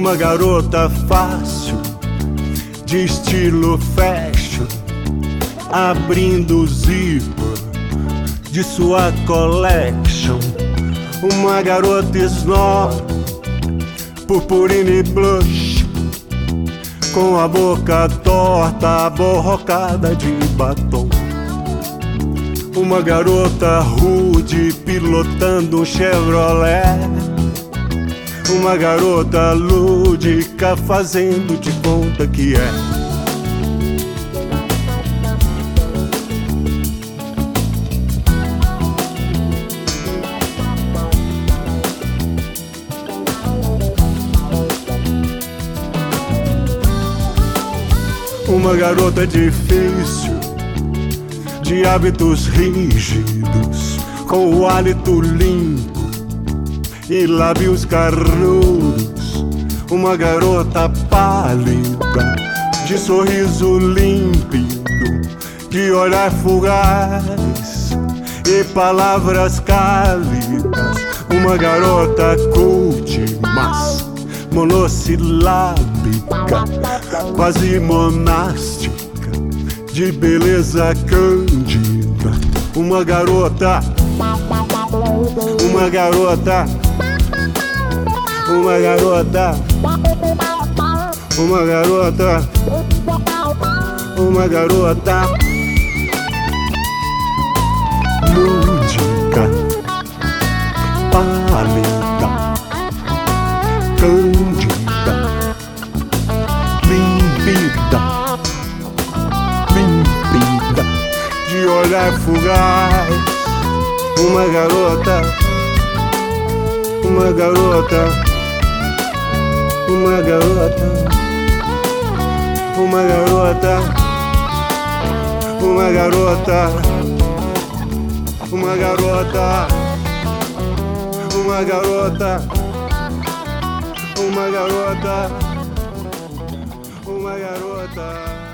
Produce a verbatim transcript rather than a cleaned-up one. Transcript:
uma garota fácil, de estilo fashion, abrindo o zíper de sua collection. Uma garota snob, purpurina e blush, com a boca torta, aborrocada de batom. Uma garota rude, pilotando um Chevrolet. Uma garota lúdica, fazendo de conta que é. Uma garota difícil, de hábitos rígidos, com o hálito limpo e lábios carnudos. Uma garota pálida, de sorriso límpido, de olhar fugaz e palavras cálidas. Uma garota cult, mas monossilábica, quase monástica, de beleza cândida. Uma garota, uma garota, uma garota, uma garota, uma garota lúdica, pálida, cândida, límpida, límpida, de olhar fugaz. Uma garota, uma garota, uma garota, uma garota, uma garota, uma garota, uma garota, uma garota, uma garota.